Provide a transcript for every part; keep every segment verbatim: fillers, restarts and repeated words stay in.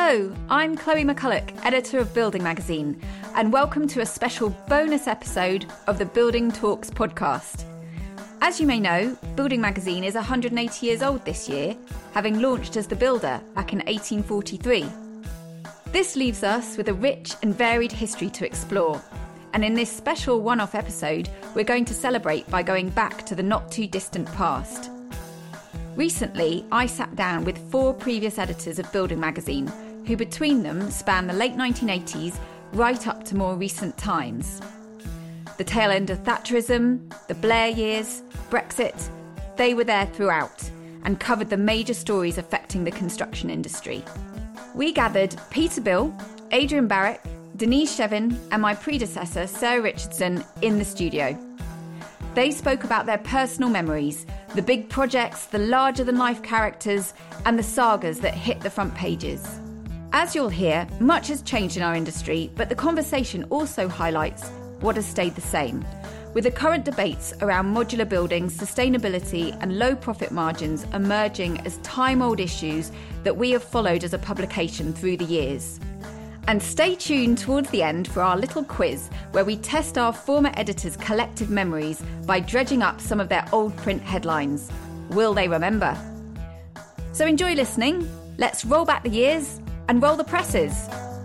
Hello, I'm Chloe McCulloch, editor of Building Magazine, and welcome to a special bonus episode of the Building Talks podcast. As you may know, Building Magazine is one hundred eighty years old this year, having launched as The Builder back in eighteen forty-three. This leaves us with a rich and varied history to explore, and in this special one-off episode, we're going to celebrate by going back to the not-too-distant past. Recently, I sat down with four previous editors of Building Magazine, who between them span the late nineteen eighties right up to more recent times. The tail end of Thatcherism, the Blair years, Brexit, they were there throughout and covered the major stories affecting the construction industry. We gathered Peter Bill, Adrian Barrick, Denise Shevin and my predecessor Sarah Richardson in the studio. They spoke about their personal memories, the big projects, the larger-than-life characters and the sagas that hit the front pages. As you'll hear, much has changed in our industry, but the conversation also highlights what has stayed the same, with the current debates around modular buildings, sustainability and low profit margins emerging as time-old issues that we have followed as a publication through the years. And stay tuned towards the end for our little quiz where we test our former editors' collective memories by dredging up some of their old print headlines. Will they remember? So enjoy listening, let's roll back the years and roll the presses.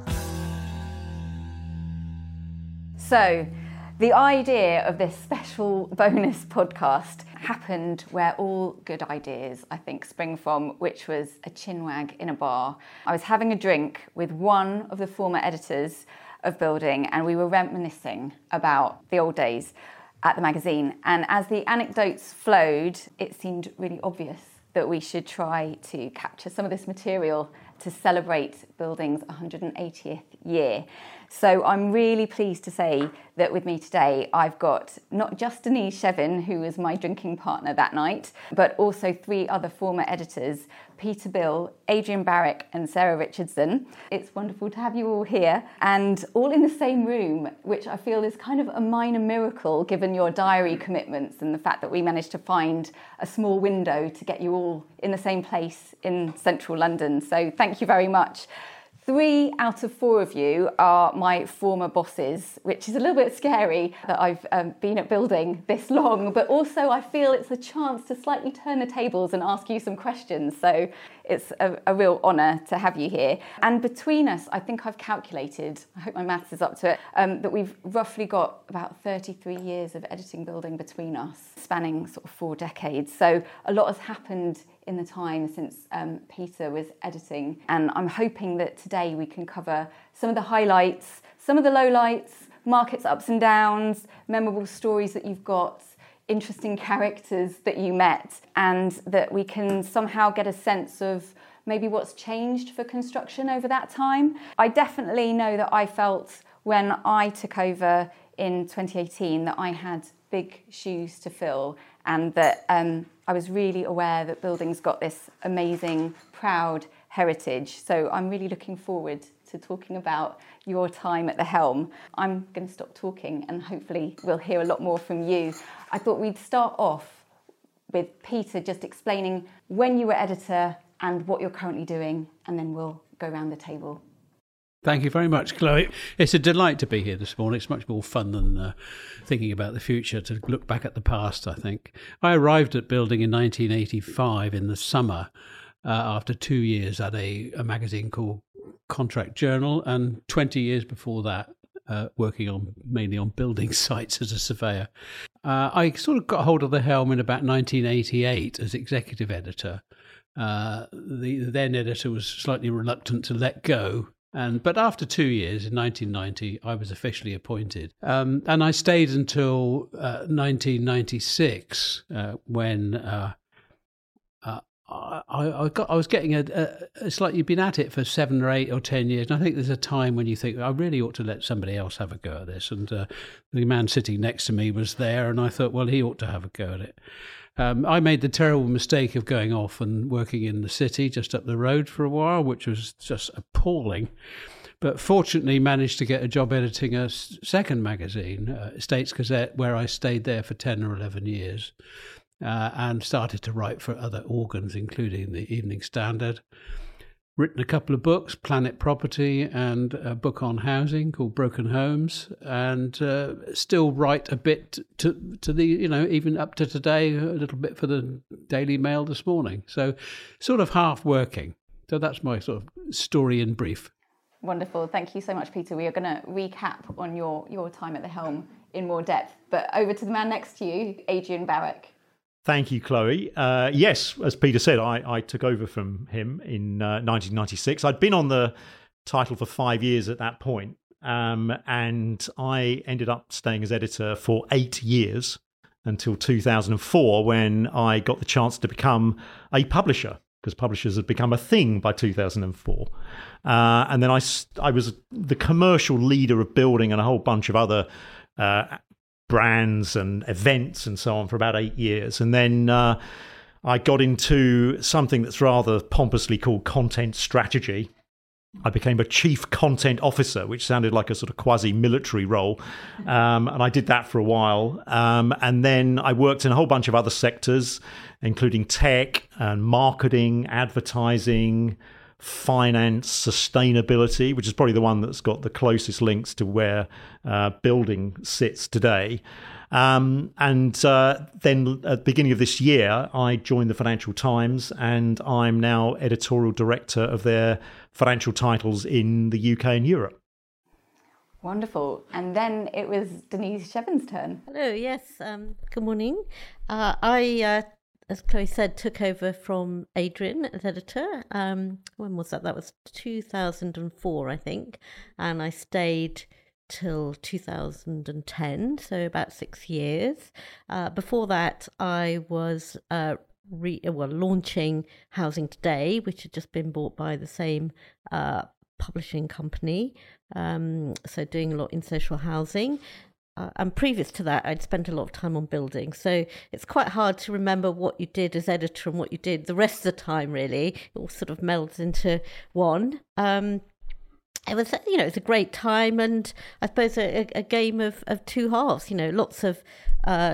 So, the idea of this special bonus podcast happened where all good ideas, I think, spring from, which was a chinwag in a bar. I was having a drink with one of the former editors of Building and we were reminiscing about the old days at the magazine. And as the anecdotes flowed, it seemed really obvious that we should try to capture some of this material to celebrate Building's one hundred eightieth year. So I'm really pleased to say that with me today, I've got not just Denise Shevin, who was my drinking partner that night, but also three other former editors, Peter Bill, Adrian Barrick and Sarah Richardson. It's wonderful to have you all here and all in the same room, which I feel is kind of a minor miracle given your diary commitments and the fact that we managed to find a small window to get you all in the same place in central London. So thank you very much. Three out of four of you are my former bosses, which is a little bit scary that I've um, been at Building this long, but also I feel it's a chance to slightly turn the tables and ask you some questions. So it's a, a real honour to have you here. And between us, I think I've calculated, I hope my maths is up to it, um, that we've roughly got about thirty-three years of editing Building between us, spanning sort of four decades. So a lot has happened in the time since um, Peter was editing. And I'm hoping that today we can cover some of the highlights, some of the lowlights, markets ups and downs, memorable stories that you've got, interesting characters that you met, and that we can somehow get a sense of maybe what's changed for construction over that time. I definitely know that I felt when I took over in twenty eighteen that I had big shoes to fill and that um, I was really aware that Building's got this amazing, proud heritage. So I'm really looking forward to talking about your time at the helm. I'm going to stop talking and hopefully we'll hear a lot more from you. I thought we'd start off with Peter just explaining when you were editor and what you're currently doing, and then we'll go around the table. Thank you very much, Chloe. It's a delight to be here this morning. It's much more fun than uh, thinking about the future, to look back at the past, I think. I arrived at Building in nineteen eighty-five in the summer uh, after two years at a, a magazine called Contract Journal, and twenty years before that uh, working on mainly on building sites as a surveyor. Uh, I sort of got hold of the helm in about nineteen eighty-eight as executive editor. Uh, the, the then editor was slightly reluctant to let go. And but after two years, in nineteen ninety, I was officially appointed. Um, and I stayed until uh, nineteen ninety-six, uh, when uh, uh, I, I, got, I was getting a, a... It's like you've been at it for seven or eight or ten years. And I think there's a time when you think, I really ought to let somebody else have a go at this. And uh, the man sitting next to me was there, and I thought, well, he ought to have a go at it. Um, I made the terrible mistake of going off and working in the city just up the road for a while, which was just appalling. But fortunately managed to get a job editing a second magazine, uh, Estates Gazette, where I stayed there for ten or eleven years uh, and started to write for other organs, including the Evening Standard. written a couple of books, Planet Property and a book on housing called Broken Homes, and uh, still write a bit to to the, you know, even up to today, a little bit for the Daily Mail this morning. So sort of half working. So that's my sort of story in brief. Wonderful. Thank you so much, Peter. We are going to recap on your, your time at the helm in more depth. But over to the man next to you, Adrian Barrack. Thank you, Chloe. Uh, yes, as Peter said, I, I took over from him in uh, nineteen ninety-six. I'd been on the title for five years at that point, um, and I ended up staying as editor for eight years until two thousand four, when I got the chance to become a publisher, because publishers had become a thing by two thousand four. Uh, and then I, I was the commercial leader of Building and a whole bunch of other uh, brands and events and so on for about eight years. And then uh, I got into something that's rather pompously called content strategy. I became a chief content officer, which sounded like a sort of quasi-military role. Um, and I did that for a while. Um, and then I worked in a whole bunch of other sectors, including tech and marketing, advertising, finance, sustainability, which is probably the one that's got the closest links to where uh, Building sits today. Um, and uh, then at the beginning of this year, I joined the Financial Times, and I'm now editorial director of their financial titles in the U K and Europe. Wonderful. And then it was Denise Cheven's turn. Hello, yes. Um, good morning. Uh, I, uh, as Chloe said, took over from Adrian as editor. Um, when was that? That was two thousand four, I think. And I stayed till two thousand ten, so about six years. Uh, before that, I was uh, re- well launching Housing Today, which had just been bought by the same uh, publishing company. Um, so doing a lot in social housing. Uh, and previous to that, I'd spent a lot of time on Building. So it's quite hard to remember what you did as editor and what you did the rest of the time, really. It all sort of melds into one. Um, It was, you know, it's a great time, and I suppose a, a game of, of two halves. You know, lots of uh,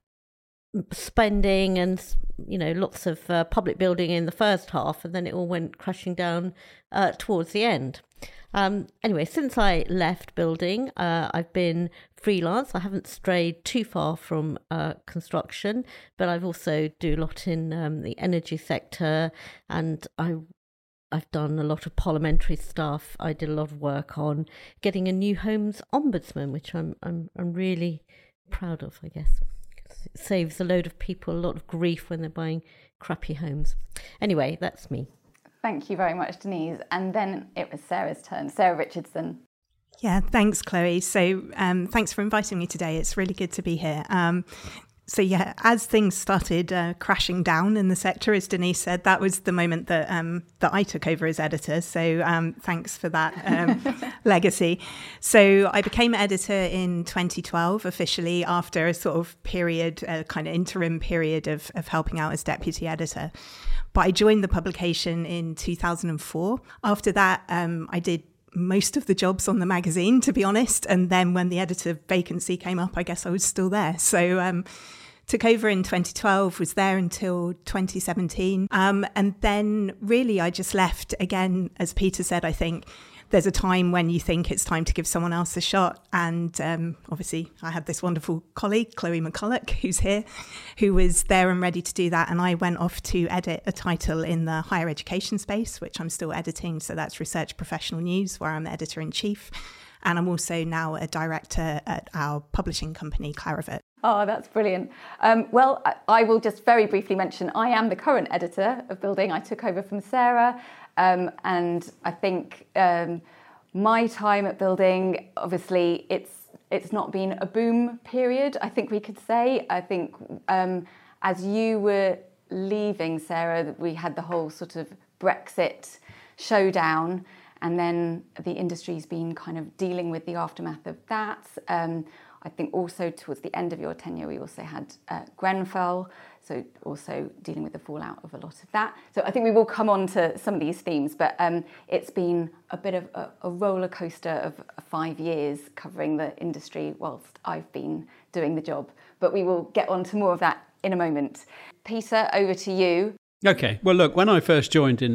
spending and, you know, lots of uh, public building in the first half, and then it all went crashing down uh, towards the end. Um, anyway, since I left Building, uh, I've been freelance. I haven't strayed too far from uh, construction, but I've also do a lot in um, the energy sector, and I. I've done a lot of parliamentary stuff. I did a lot of work on getting a new homes ombudsman, which I'm I'm I'm really proud of, I guess. It saves a load of people a lot of grief when they're buying crappy homes. Anyway, that's me. Thank you very much, Denise. And then it was Sarah's turn. Sarah Richardson. Yeah, thanks, Chloe. So um, thanks for inviting me today. It's really good to be here. Um, So yeah, as things started uh, crashing down in the sector, as Denise said, that was the moment that um, that I took over as editor. So um, thanks for that um, legacy. So I became editor in twenty twelve officially, after a sort of period, a kind of interim period of, of helping out as deputy editor. But I joined the publication in two thousand four. After that, um, I did most of the jobs on the magazine, to be honest. And then when the editor vacancy came up, I guess I was still there. So um, took over in twenty twelve, was there until twenty seventeen. Um, and then really I just left again, as Peter said. I think there's a time when you think it's time to give someone else a shot. And um, obviously I had this wonderful colleague, Chloe McCulloch, who's here, who was there and ready to do that. And I went off to edit a title in the higher education space, which I'm still editing. So that's Research Professional News, where I'm the editor-in-chief. And I'm also now a director at our publishing company, Clarivet. Oh, that's brilliant. Um, well, I will just very briefly mention I am the current editor of Building. I took over from Sarah, um, and I think um, my time at Building, obviously, it's it's not been a boom period, I think we could say. I think um, as you were leaving, Sarah, we had the whole sort of Brexit showdown, and then the industry's been kind of dealing with the aftermath of that. Um, I think also towards the end of your tenure, we also had uh, Grenfell, so also dealing with the fallout of a lot of that. So I think we will come on to some of these themes, but um, it's been a bit of a, a roller coaster of five years covering the industry whilst I've been doing the job. But we will get on to more of that in a moment. Peter, over to you. Okay. Well, look, when I first joined in uh,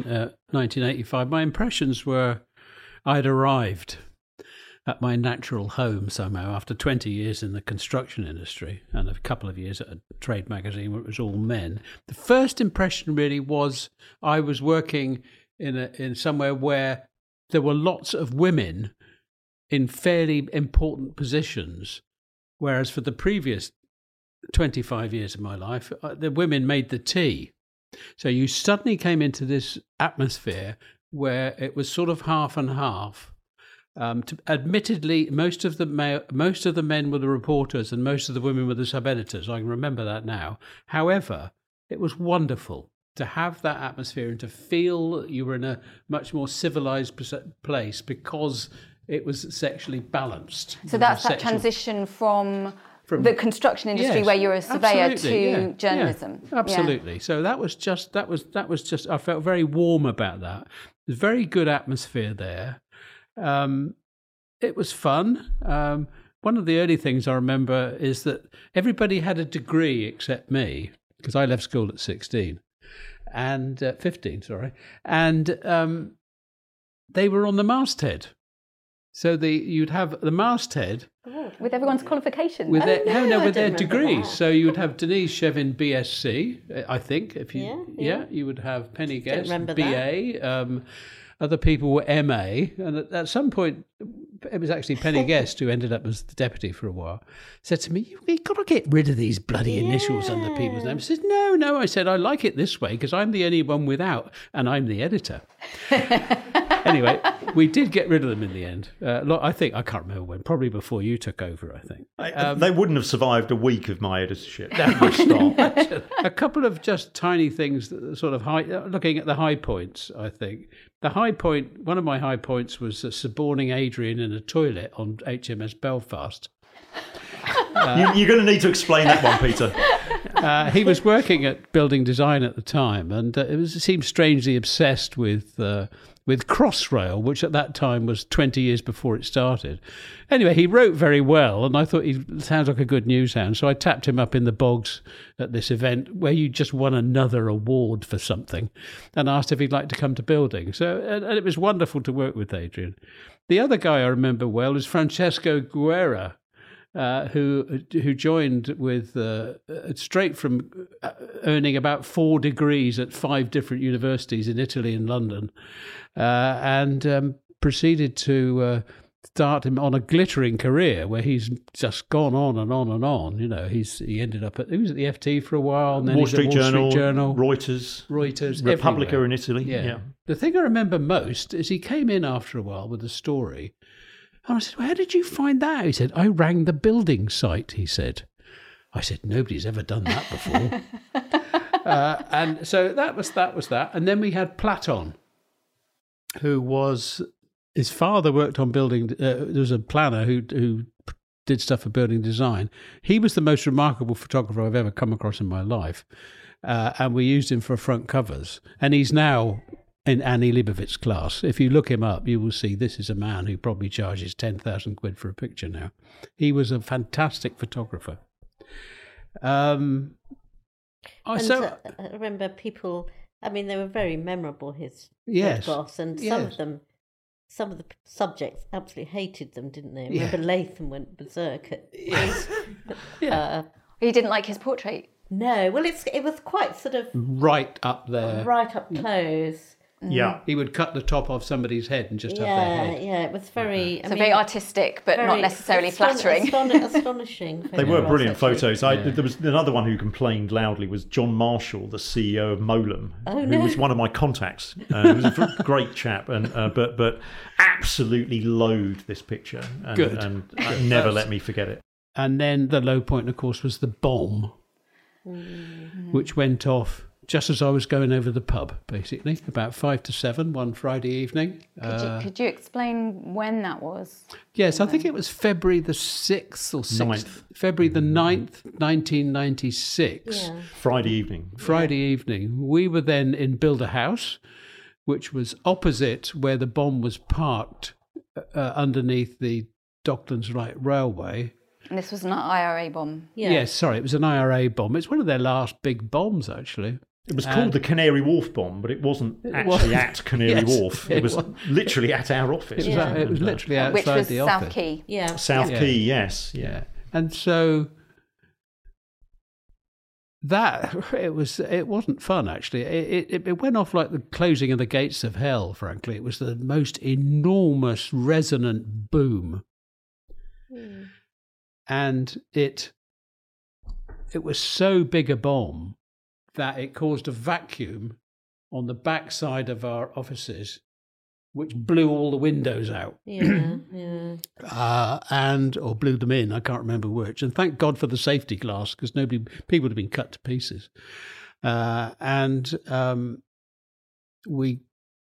nineteen eighty-five, my impressions were I'd arrived at my natural home somehow after twenty years in the construction industry and a couple of years at a trade magazine where it was all men. The first impression really was I was working in a, in somewhere where there were lots of women in fairly important positions, whereas for the previous twenty-five years of my life, the women made the tea. So you suddenly came into this atmosphere where it was sort of half and half. Um, to, admittedly, most of the male, most of the men were the reporters and most of the women were the sub-editors. I can remember that now. However, it was wonderful to have that atmosphere and to feel you were in a much more civilized place because it was sexually balanced. So that's that sexual... transition from, from the construction industry, yes, where you're a surveyor, to yeah, journalism. Yeah, absolutely. Yeah. So that was just that was that was just I felt very warm about that. There's very good atmosphere there. Um, it was fun. Um, one of the early things I remember is that everybody had a degree except me, because I left school at sixteen and uh, fifteen, sorry, and um, they were on the masthead. So the you'd have the masthead with everyone's qualifications. With oh, their, no, no, I with their don't remember degrees. that. So you would have Denise Shevin B S c, I think. If you, Yeah, yeah, yeah. you would have Penny Don't Guest remember B A. Um, other people were M A, and at, at some point, it was actually Penny Guest who ended up as the deputy for a while. Said to me, "You've got to get rid of these bloody initials under people's names." I said, "No, no." I said, "I like it this way because I'm the only one without, and I'm the editor." Anyway, we did get rid of them in the end. Uh, lo- I think, I can't remember when, probably before you took over, I think. Um, they wouldn't have survived a week of my editorship. Stop. A couple of just tiny things, that sort of high, looking at the high points, I think. The high point, one of my high points was uh, suborning Adrian in a toilet on H M S Belfast. Uh, you, you're going to need to explain that one, Peter. Uh, he was working at building design at the time, and uh, it, was, it seemed strangely obsessed with uh, with Crossrail, which at that time was twenty years before it started. Anyway, he wrote very well, and I thought he sounds like a good news hound, so I tapped him up in the bogs at this event where you just won another award for something, and asked if he'd like to come to building. So, and, and it was wonderful to work with Adrian. The other guy I remember well is Francesco Guerra, Uh, who who joined with uh, straight from earning about four degrees at five different universities in Italy and London, uh, and um, proceeded to uh, start him on a glittering career where he's just gone on and on and on. You know, he's he ended up at he was at the F T for a while, and then Wall, he's Street, at Wall Journal, Street Journal, Reuters, Reuters, Republica everywhere. in Italy. Yeah. yeah. The thing I remember most is he came in after a while with a story. And I said, well, how did you find that? He said, I rang the building site, he said. I said, nobody's ever done that before. uh, and so that was that was that. And then we had Platon, who was, his father worked on building, uh, there was a planner who who did stuff for building design. He was the most remarkable photographer I've ever come across in my life. Uh, and we used him for front covers. And he's now in Annie Leibovitz's class. If you look him up, you will see this is a man who probably charges ten thousand quid for a picture now. He was a fantastic photographer. Um, I And so uh, I remember people, I mean, they were very memorable, his Yes. photographs, and some Yes. of them, some of the p- subjects absolutely hated them, didn't they? I Yeah. remember Latham went berserk at his, Yeah. uh, You didn't like his portrait? no, well, it's it was quite sort of right up there. right up close. Yeah. He would cut the top off somebody's head and just have their Yeah, head. yeah, it was very. I So mean, very artistic, but not very necessarily aston- flattering. aston- astonishing. They were photographs, brilliant actually. photos. I, There was another one who complained loudly was John Marshall, the C E O of Molem, Oh, who no. was one of my contacts. Uh, he was a v- great chap, and uh, but but absolutely loathed this picture, and, Good. and uh, never let me forget it. And then the low point, of course, was the bomb, Mm. which went off just as I was going over the pub, basically, about five to seven one Friday evening. Could, Uh, you, could you explain when that was? yes, I think it was February the sixth or sixth. Ninth. February the ninth, nineteen ninety-six. Yeah. Friday evening. Friday evening. We were then in Builder House, which was opposite where the bomb was parked uh, underneath the Docklands Light Railway. And this was an I R A bomb. Yeah. Yes, sorry, it was an I R A bomb. It's one of their last big bombs, actually. It was And- called the Canary Wharf bomb, but it wasn't It actually was- at Canary Yes, Wharf. It it was was. literally at our office. It was, Yeah. it was literally outside Which was the South office. Quay. Yeah. South Yeah. Quay, yes. Yeah. Yeah. And so that it was it wasn't fun actually. It, it it went off like the closing of the gates of hell, frankly. It was the most enormous resonant boom. Mm. And it it was so big a bomb that it caused a vacuum on the backside of our offices, which blew all the windows out. Yeah, yeah. Uh, and or blew them in. I can't remember which. And thank God for the safety glass, because nobody, people would have been cut to pieces. Uh, and um, we,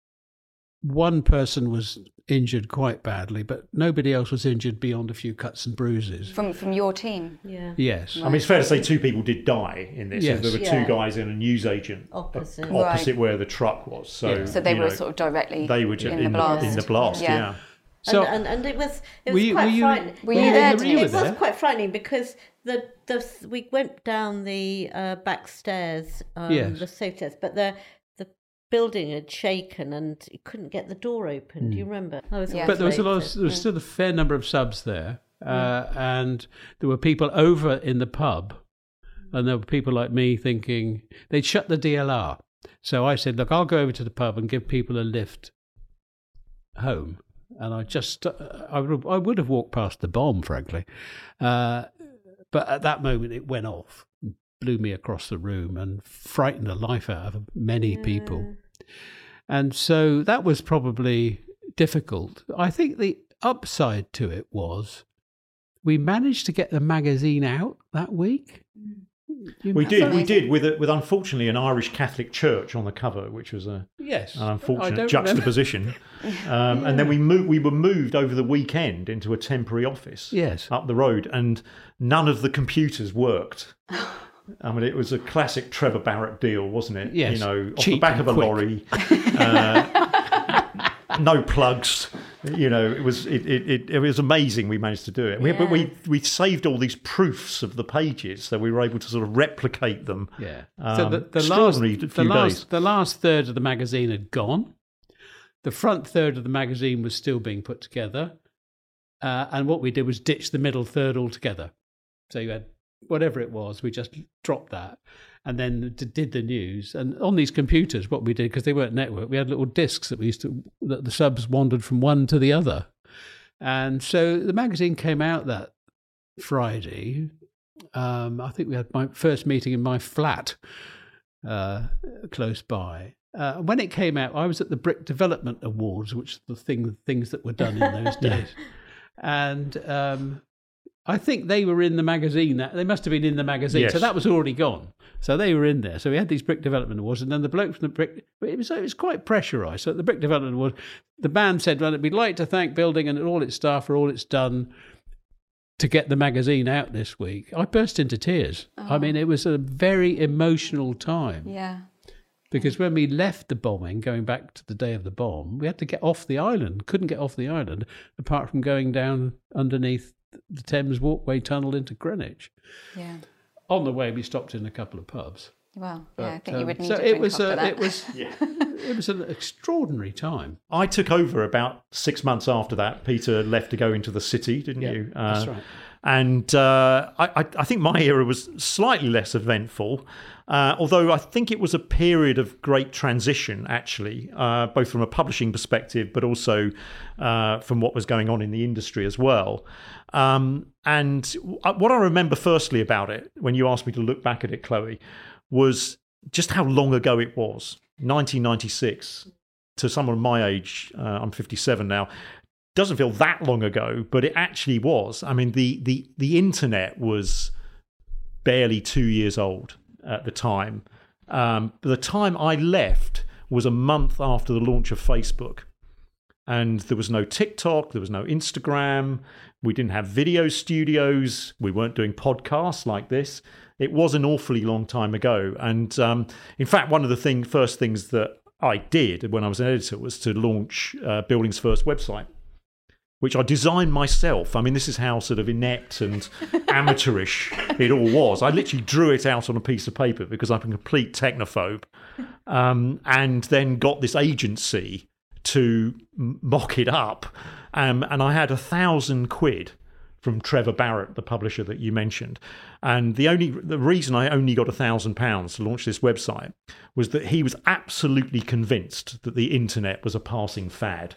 one person was injured quite badly, but nobody else was injured beyond a few cuts and bruises. From from your team. Yeah. Yes. I mean, it's fair to say two people did die in this. Yes. There were Yeah. two guys and a newsagent Opposite. uh, opposite Right. where the truck was. So, Yeah. So they you were know, sort of directly they were just in, the blast. in the blast. Yeah. Yeah. So, and, and, and it was it were was you- quite were you- frightening. were you there, it, Denise? You it were was there? quite frightening because the the we went down the uh, back stairs, um, Yes. the safe stairs, but the the building had shaken and you couldn't get the door open. Do you remember? I was Yeah. But there was a lot. late, Of, so- there was still a fair number of subs there, uh, and there were people over in the pub, and there were people like me thinking they'd shut the D L R. So I said, "Look, I'll go over to the pub and give people a lift home." And I just, uh, I would, I would have walked past the bomb, frankly, uh, but at that moment it went off, blew me across the room, and frightened the life out of many people. And so that was probably difficult. I think the upside to it was we managed to get the magazine out that week. You We remember? did, we amazing. did, with a, with unfortunately an Irish Catholic church on the cover, which was a, Yes. an I unfortunate don't juxtaposition. Um, And then we moved, we were moved over the weekend into a temporary office Yes. up the road, and none of the computers worked. I mean, it was a classic Trevor Barrett deal, wasn't it? Yes. You know, off the Cheap back and of a quick. lorry, uh, no plugs. You know, it was it, it, it, it was amazing. We managed to do it. We, but we we saved all these proofs of the pages, so we were able to sort of replicate them. Yeah. Um, so the, the last, extraordinary the few last, days. the last third of the magazine had gone. The front third of the magazine was still being put together, uh, and what we did was ditch the middle third altogether. So you had whatever it was, we just dropped that, and then d- did the news. And on these computers, what we did, because they weren't networked, we had little discs that we used to that the subs wandered from one to the other, and so the magazine came out that Friday. Um, I think we had my first meeting in my flat uh, close by. Uh, when it came out, I was at the Brick Development Awards, which are the thing, things that were done in those days. And um, I think they were in the magazine. That They must have been in the magazine. Yes. So that was already gone. So they were in there. So we had these Brick Development Awards. And then the bloke from the Brick... But it was, it was quite pressurised. So at the Brick Development Awards, the band said, well, we'd like to thank Building and all its staff for all it's done to get the magazine out this week. I burst into tears. I mean, it was a very emotional time. Yeah. Because when we left the bombing, going back to the day of the bomb, we had to get off the island. Couldn't get off the island apart from going down underneath the Thames Walkway Tunnel into Greenwich. Yeah. On the way, we stopped in a couple of pubs. Well, yeah, I But, think you um, would need so to it drink was after a, that. it was it was an extraordinary time. I took over about six months after that. Peter left to go into the city, didn't Yeah, you? that's Uh, right. And uh, I, I, I think my era was slightly less eventful, uh, although I think it was a period of great transition, actually, uh, both from a publishing perspective, but also uh, from what was going on in the industry as well. Um, and what I remember firstly about it, when you asked me to look back at it, Chloe, was just how long ago it was. nineteen ninety-six, to someone my age, uh, I'm fifty-seven now, doesn't feel that long ago, but it actually was. I mean, the the the internet was barely two years old at the time. Um, the time I left was a month after the launch of Facebook, and there was no TikTok, there was no Instagram. We didn't have video studios. We weren't doing podcasts like this. It was an awfully long time ago. And um, in fact, one of the thing, first things that I did when I was an editor was to launch uh, Building's first website, which I designed myself. I mean, this is how sort of inept and amateurish it all was. I literally drew it out on a piece of paper because I'm a complete technophobe, um, and then got this agency to mock it up. Um, and I had a thousand quid from Trevor Barrett, the publisher that you mentioned. And the only the reason I only got a thousand pounds to launch this website was that he was absolutely convinced that the internet was a passing fad.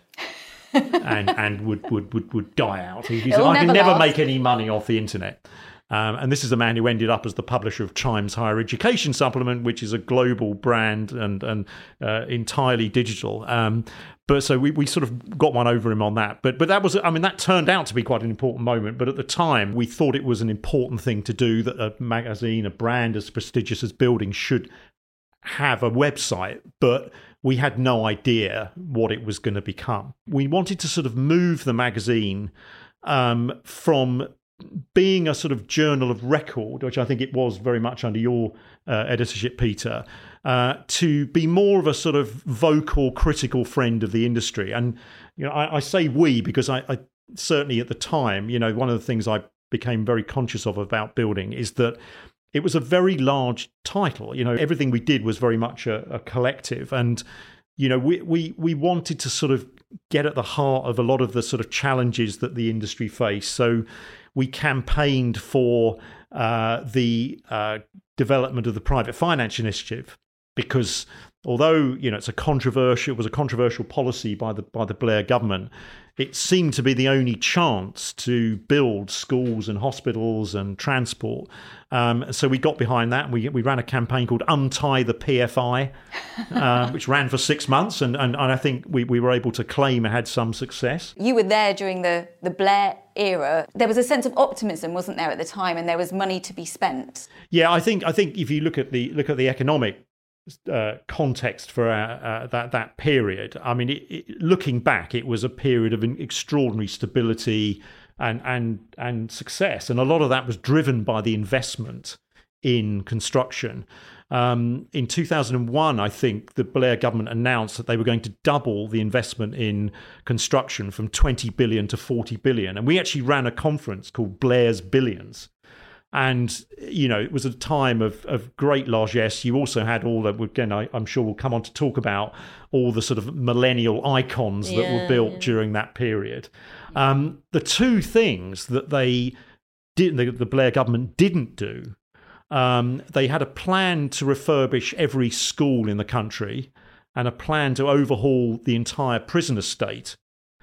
and and would, would, would, would die out. He, he said, I can never last. make any money off the internet. Um, and this is a man who ended up as the publisher of Chimes Higher Education Supplement, which is a global brand and and uh, entirely digital. Um, but so we, we sort of got one over him on that. But but that was, I mean, that turned out to be quite an important moment. But at the time, we thought it was an important thing to do, that a magazine, a brand as prestigious as Building should have a website. But we had no idea what it was going to become. We wanted to sort of move the magazine um, from being a sort of journal of record, which I think it was very much under your uh, editorship, Peter, uh, to be more of a sort of vocal, critical friend of the industry. And you know, I, I say we because I, I certainly at the time, you know, one of the things I became very conscious of about Building is that it was a very large title. You know, everything we did was very much a, a collective. And, you know, we, we, we wanted to sort of get at the heart of a lot of the sort of challenges that the industry faced. So we campaigned for uh, the uh, development of the Private Finance Initiative, because although, you know, it's a controversial, it was a controversial policy by the by the Blair government, it seemed to be the only chance to build schools and hospitals and transport. Um, so we got behind that, and we we ran a campaign called Untie the P F I, uh, which ran for six months, and, and, and I think we, we were able to claim it had some success. You were there during the, the Blair era. There was a sense of optimism, wasn't there, at the time, and there was money to be spent. Yeah, I think I think if you look at the look at the economic Uh, context for uh, uh, that that period, I mean, it, it, looking back, it was a period of extraordinary stability and and and success, and a lot of that was driven by the investment in construction. Um, in two thousand one, I think the Blair government announced that they were going to double the investment in construction from twenty billion to forty billion, and we actually ran a conference called Blair's Billions. And, you know, it was a time of, of great largesse. You also had all that, again, I, I'm sure we'll come on to talk about all the sort of millennial icons that yeah, were built yeah. during that period. Um, the two things that they did, the, the Blair government didn't do, um, they had a plan to refurbish every school in the country and a plan to overhaul the entire prison estate.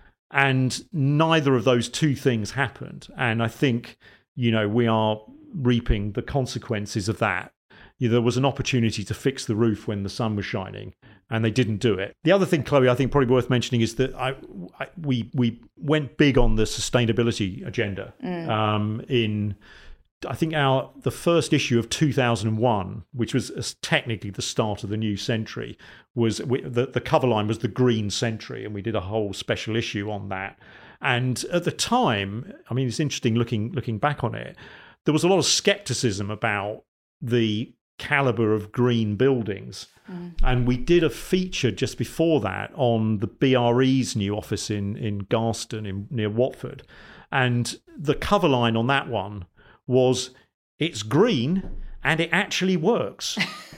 And neither of those two things happened. And I think, you know, we are reaping the consequences of that. You know, there was an opportunity to fix the roof when the sun was shining, and they didn't do it. The other thing, Chloe, I think probably worth mentioning is that I, I we we went big on the sustainability agenda. Mm. Um, in I think our the first issue of two thousand one, which was technically the start of the new century, was we, the the cover line was the Green Century, and we did a whole special issue on that. And at the time, I mean, it's interesting looking looking back on it, there was a lot of skepticism about the calibre of green buildings. Mm. And we did a feature just before that on the B R E's new office in, in Garston in, near Watford. And the cover line on that one was, it's green and it actually works.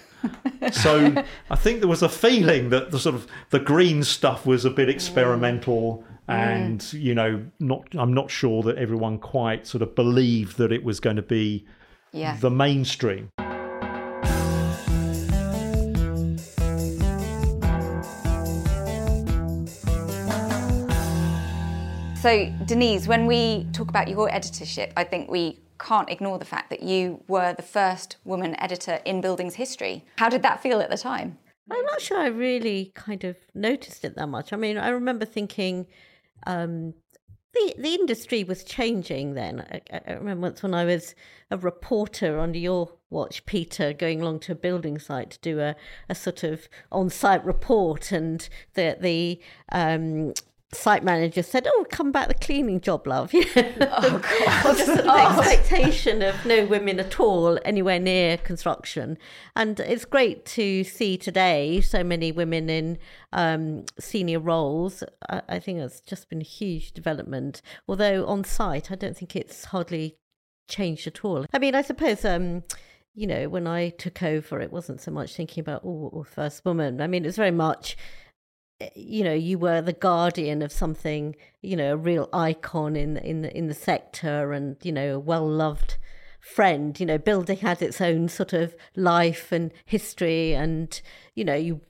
So I think there was a feeling that the sort of the green stuff was a bit experimental. And, mm. you know, not I'm not sure that everyone quite sort of believed that it was going to be yeah. the mainstream. So, Denise, when we talk about your editorship, I think we can't ignore the fact that you were the first woman editor in Building's history. How did that feel at the time? I'm not sure I really kind of noticed it that much. I mean, I remember thinking um, the the industry was changing then. I, I remember once when I was a reporter under your watch, Peter, going along to a building site to do a, a sort of on-site report, and the the um, site manager said, "Oh, come back the cleaning job, love." Oh God! Just an expectation of no women at all anywhere near construction, and it's great to see today so many women in um, senior roles. I, I think it's just been a huge development. Although on site, I don't think it's hardly changed at all. I mean, I suppose. Um, you know, when I took over, it wasn't so much thinking about oh, first woman. I mean, it was very much. You know, you were the guardian of something, you know, a real icon in in the, in the sector, and you know, a well loved friend. You know, building had its own sort of life and history, and you know, you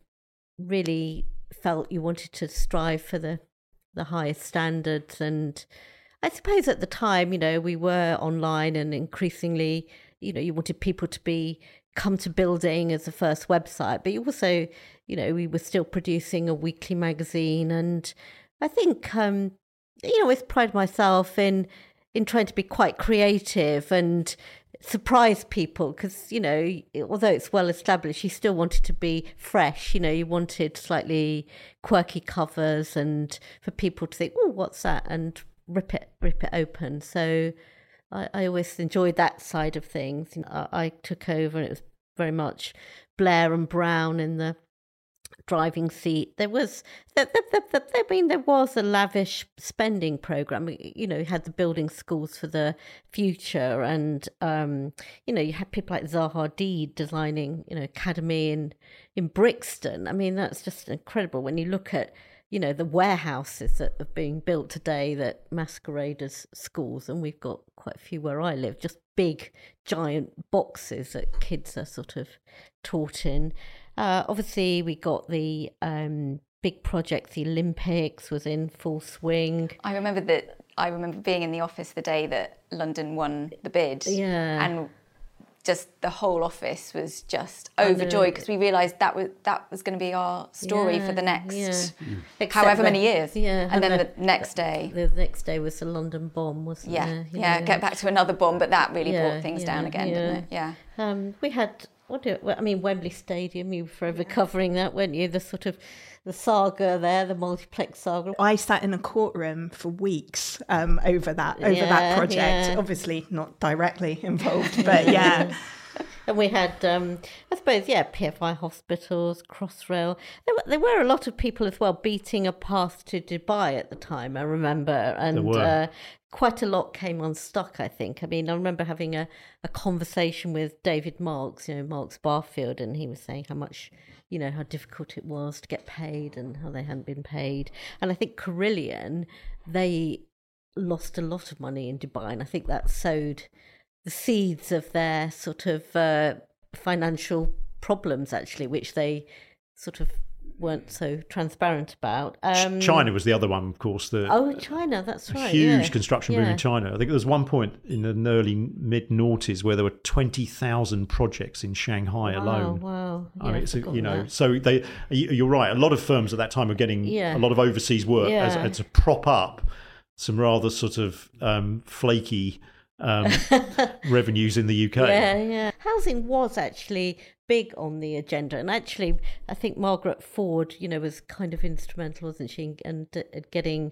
really felt you wanted to strive for the the highest standards. And I suppose at the time, you know, we were online, and increasingly, you know, you wanted people to be come to building as the first website, but you also, you know, we were still producing a weekly magazine. And I think, um, you know, I pride myself in in trying to be quite creative and surprise people, because, you know, although it's well established, you still wanted to be fresh. You know, you wanted slightly quirky covers and for people to think, oh, what's that? And rip it, rip it open. So I, I always enjoyed that side of things. You know, I, I took over, and it was very much Blair and Brown in the driving seat. There was, there, there, there, I mean, there was a lavish spending program. You know, you had the building schools for the future, and um, you know, you had people like Zaha Hadid designing, you know, academy in in Brixton. I mean, that's just incredible when you look at, you know, the warehouses that are being built today that masquerade as schools, and we've got quite a few where I live, just big, giant boxes that kids are sort of taught in. Uh, obviously, we got the um, big project, the Olympics was in full swing. I remember that. I remember being in the office the day that London won the bid. Yeah. And just the whole office was just overjoyed, because we realised that was that was going to be our story Yeah, for the next yeah. mm. however the, many years. Yeah, and then the, the next day. The next day was the London bomb, wasn't yeah, there? Yeah, yeah. Get back to another bomb, but that really Yeah, brought things yeah, down again, yeah. didn't it? Yeah. Um, we had, what do I mean, Wembley Stadium, you were forever yeah. covering that, weren't you? The sort of, the saga there, the multiplex saga. I sat in a courtroom for weeks um, over that, over yeah, that project. Yeah. Obviously not directly involved, but yeah. And we had, um, I suppose, yeah, P F I hospitals, Crossrail. There were, there were a lot of people as well beating a path to Dubai at the time, I remember. And uh, quite a lot came unstuck, I think. I mean, I remember having a, a conversation with David Marks, you know, Marks Barfield, and he was saying how much, you know, how difficult it was to get paid and how they hadn't been paid. And I think Carillion, they lost a lot of money in Dubai, and I think that sowed the seeds of their sort of uh, financial problems, actually, which they sort of weren't so transparent about. Um, China was the other one, of course. The, oh, China, that's right. Huge yeah. construction yeah. boom in China. I think there was one point in the early mid-noughties where there were twenty thousand projects in Shanghai wow, alone. Wow, I yeah, mean, it's, you know, that. so they. You're right. A lot of firms at that time were getting yeah. a lot of overseas work yeah. as, as to prop up some rather sort of um, flaky um, revenues in the U K. Yeah, yeah. Housing was actually big on the agenda, and actually, I think Margaret Ford, you know, was kind of instrumental, wasn't she, and uh, getting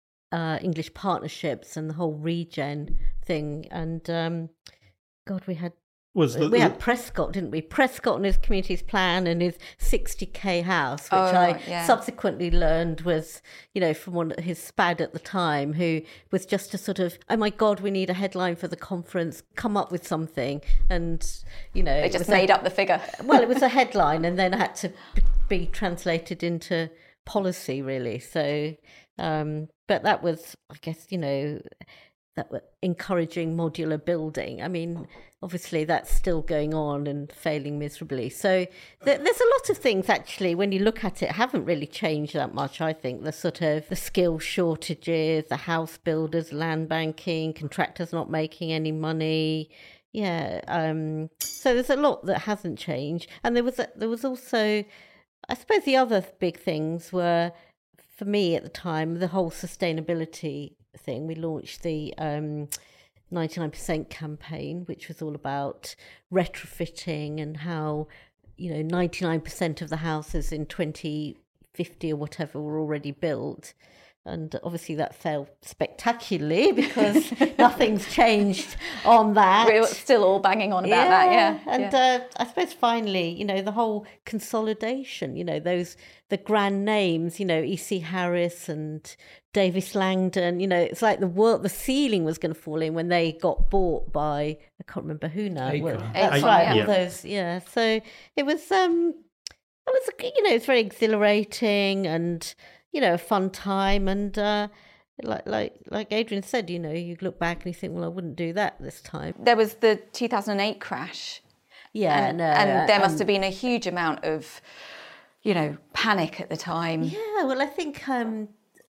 uh, English partnerships and the whole regen thing. And um, God, we had. Was the, we had Prescott, didn't we? Prescott and his community's plan and his sixty K house, which oh, I yeah. subsequently learned was, you know, from one his spad at the time, who was just a sort of, oh my God, we need a headline for the conference, come up with something. And, you know. They just made a, up the figure. Well, it was a headline, and then it had to be translated into policy, really. So, um, but that was, I guess, you know, that were encouraging modular building. I mean, obviously that's still going on and failing miserably. So th- there's a lot of things actually, when you look at it, haven't really changed that much. I think the sort of the skill shortages, the house builders, land banking, contractors not making any money. Yeah. Um, so there's a lot that hasn't changed. And there was a, there was also, I suppose the other big things were, for me at the time, the whole sustainability thing. We launched the um, ninety-nine percent campaign, which was all about retrofitting and how, you know, ninety-nine percent of the houses in twenty fifty or whatever were already built. and obviously that failed spectacularly because nothing's changed on that. We're still all banging on about yeah. that, yeah. And yeah. Uh, I suppose finally, you know, the whole consolidation, you know, those, the grand names, you know, E C Harris and Davis Langdon, you know, it's like the world, the ceiling was going to fall in when they got bought by, I can't remember who now. Aecon. Well, that's Aecon, right, yeah. all Yeah. those, yeah. So it was, um, it was, you know, it's very exhilarating and, you know, a fun time. And uh, like like like Adrian said, you know, you look back and you think, well, I wouldn't do that this time. There was the two thousand eight crash. Yeah, and, no. and there must um, have been a huge amount of, you know, panic at the time. Yeah, well, I think, um,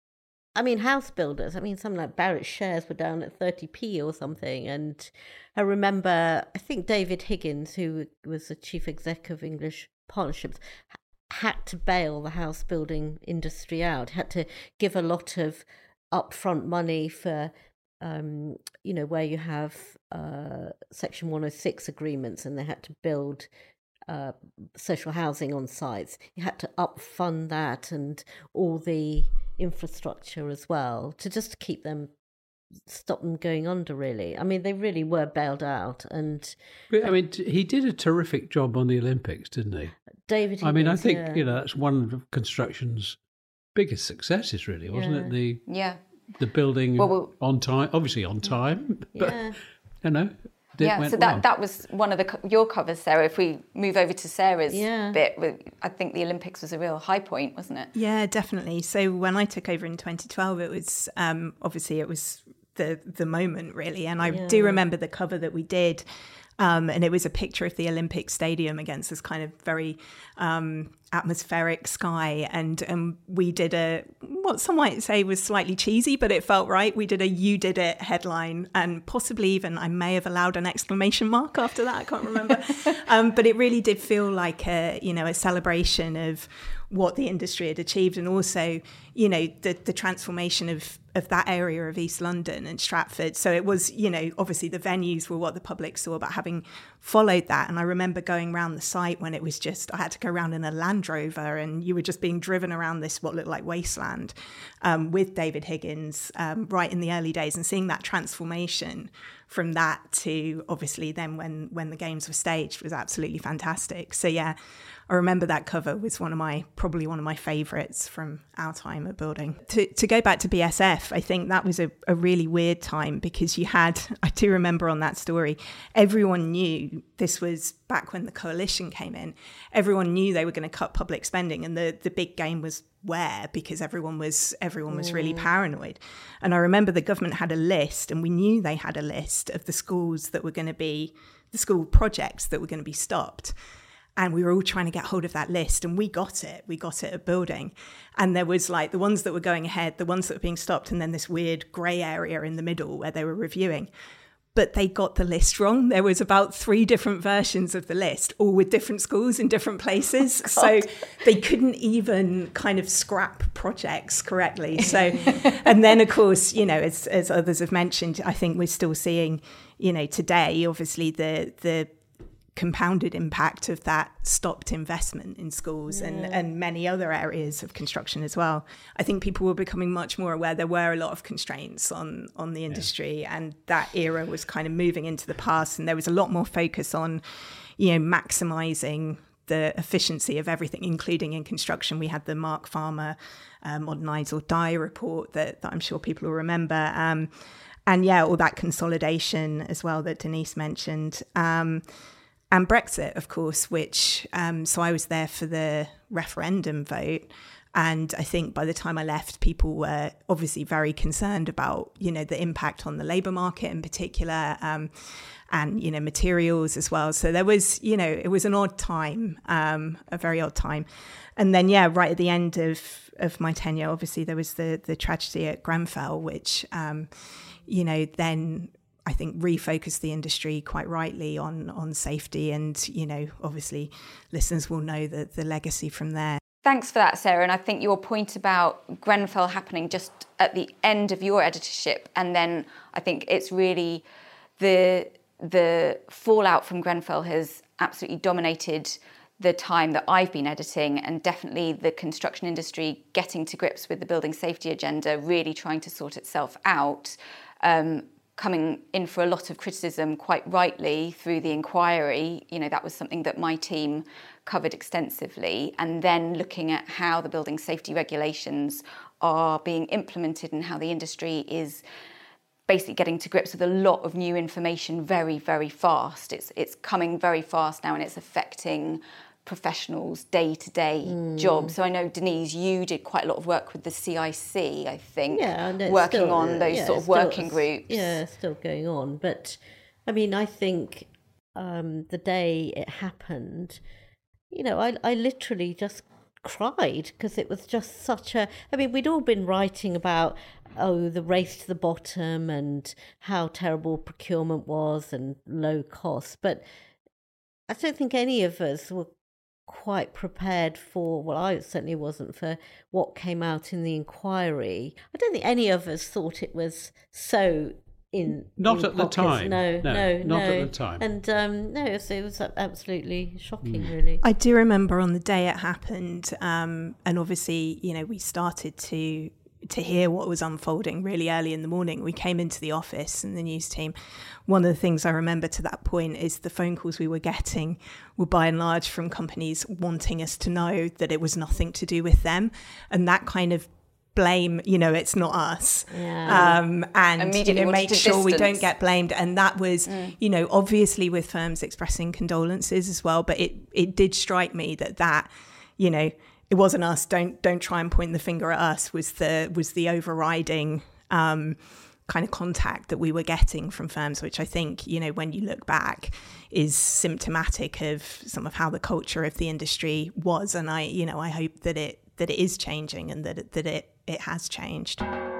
I mean, house builders, I mean, something like Barratt shares were down at thirty p or something. And I remember, I think David Higgins, who was the chief exec of English Partnerships, had to bail the house building industry out, had to give a lot of upfront money for, um, you know, where you have uh, Section one oh six agreements and they had to build uh, social housing on sites. You had to up-fund that and all the infrastructure as well to just keep them, stop them going under, really. I mean, they really were bailed out. And But, I mean, t- he did a terrific job on the Olympics, didn't he? David Higgins, I mean, I think, yeah. you know, that's one of construction's biggest successes, really, wasn't Yeah. it? The Yeah. the building Well, well- on time, obviously on time, but, Yeah. you know, it Yeah, went so that, well. that was one of the co- your covers, Sarah. If we move over to Sarah's Yeah. bit, with- I think the Olympics was a real high point, wasn't it? Yeah, definitely. So when I took over in twenty twelve, it was um, obviously it was the the moment really, and I Yeah. do remember the cover that we did, um, and it was a picture of the Olympic Stadium against this kind of very um, atmospheric sky, and and we did a what some might say was slightly cheesy, but it felt right. We did a "You Did It" headline, and possibly even I may have allowed an exclamation mark after that. I can't remember, um, but it really did feel like a you know a celebration of what the industry had achieved, and also, you know, the the transformation of of that area of East London and Stratford. So it was, you know, obviously the venues were what the public saw, but having followed that, and I remember going around the site when it was just, I had to go around in a Land Rover and you were just being driven around this, what looked like wasteland, um, with David Higgins, um, right in the early days, and seeing that transformation from that to obviously then when, when the games were staged was absolutely fantastic. So yeah, I remember that cover was one of my, probably one of my favourites from our time at building. To to go back to B S F, I think that was a, a really weird time because you had, I do remember on that story, everyone knew this was back when the coalition came in, everyone knew they were going to cut public spending, and the, the big game was where, because everyone was everyone was really paranoid. And I remember the government had a list, and we knew they had a list of the schools that were going to be, the school projects that were going to be stopped. And we were all trying to get hold of that list, and we got it. We got it at building. And there was like the ones that were going ahead, the ones that were being stopped, and then this weird grey area in the middle where they were reviewing. But they got the list wrong. There was about three different versions of the list, all with different schools in different places. Oh, so they couldn't even kind of scrap projects correctly. So, and then of course, you know, as, as others have mentioned, I think we're still seeing, you know, today, obviously the, the, compounded impact of that stopped investment in schools yeah. and, and many other areas of construction as well. I think people were becoming much more aware there were a lot of constraints on, on the industry yeah. and that era was kind of moving into the past, and there was a lot more focus on, you know, maximising the efficiency of everything, including in construction. We had the Mark Farmer uh, Modernise or Die report that, that I'm sure people will remember. Um, and yeah, all that consolidation as well that Denise mentioned. Um, And Brexit, of course, which, um, so I was there for the referendum vote. And I think by the time I left, people were obviously very concerned about, you know, the impact on the labour market in particular, um, and, you know, materials as well. So there was, you know, it was an odd time, um, a very odd time. And then, yeah, right at the end of, of my tenure, obviously there was the, the tragedy at Grenfell, which, um, you know, then I think refocused the industry quite rightly on on safety, and, you know, obviously listeners will know the, the legacy from there. Thanks for that, Sarah. And I think your point about Grenfell happening just at the end of your editorship, and then I think it's really the the fallout from Grenfell has absolutely dominated the time that I've been editing, and definitely the construction industry getting to grips with the building safety agenda, really trying to sort itself out, um, coming in for a lot of criticism, quite rightly, through the inquiry. You know, that was something that my team covered extensively, and then looking at how the building safety regulations are being implemented and how the industry is basically getting to grips with a lot of new information very, very fast. It's it's coming very fast now, and it's affecting professionals' day-to-day mm. jobs. So I know, Denise, you did quite a lot of work with the C I C, I think, yeah, and working still, on those yeah, sort of still, working groups. Yeah, still going on. But, I mean, I think um, the day it happened, you know, I, I literally just cried because it was just such a... I mean, we'd all been writing about, oh, the race to the bottom and how terrible procurement was and low cost. But I don't think any of us were quite prepared for, well, I certainly wasn't, for what came out in the inquiry. I don't think any of us thought it was so in not in at pockets. the time. No, no, no, not no. at the time. And um, no, so it was absolutely shocking, mm. really. I do remember on the day it happened, um, and obviously, you know, we started to to hear what was unfolding really early in the morning. We came into the office and the news team. One of the things I remember to that point is the phone calls we were getting were by and large from companies wanting us to know that it was nothing to do with them. And that kind of blame, you know, it's not us. Yeah. Um, and, you know, make sure distance. we don't get blamed. And that was, mm. you know, obviously with firms expressing condolences as well. But it, it did strike me that that, you know, it wasn't us. Don't don't try and point the finger at us. Was the was the overriding um, kind of contact that we were getting from firms, which I think, you know, when you look back, is symptomatic of some of how the culture of the industry was. And I, you know, I hope that it that it is changing and that it, that it it has changed.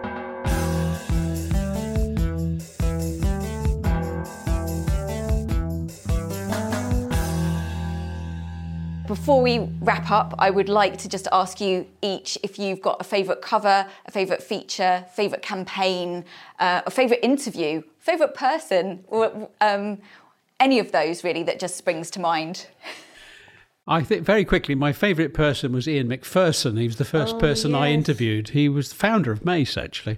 Before we wrap up, I would like to just ask you each if you've got a favourite cover, a favourite feature, favourite campaign, uh, a favourite interview, favourite person, or um, any of those really that just springs to mind. I think very quickly, my favourite person was Ian Macpherson. He was the first oh, person yes. I interviewed. He was the founder of Mace, actually,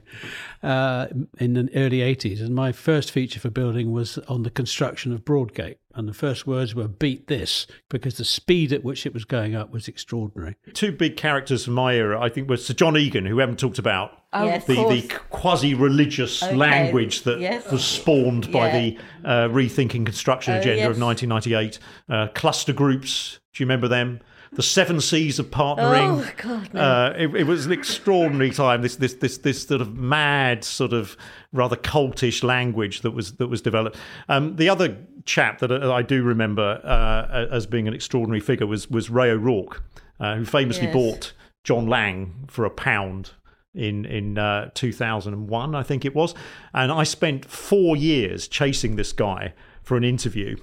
uh, in the early eighties. And my first feature for building was on the construction of Broadgate. And the first words were, beat this, because the speed at which it was going up was extraordinary. Two big characters from my era, I think, were Sir John Egan, who we haven't talked about. Oh, yes. The, the quasi-religious okay. language that yes. was spawned by yeah. the uh, Rethinking Construction oh, agenda yes. of nineteen ninety-eight. Uh, cluster groups, do you remember them? The Seven Seas of Partnering. Oh, God, no. uh, it, it was an extraordinary time. This, this, this, this sort of mad, sort of rather cultish language that was that was developed. Um, the other chap that I do remember uh, as being an extraordinary figure was was Ray O'Rourke, uh, who famously Yes. bought John Lang for a pound in in uh, two thousand one, I think it was, and I spent four years chasing this guy for an interview.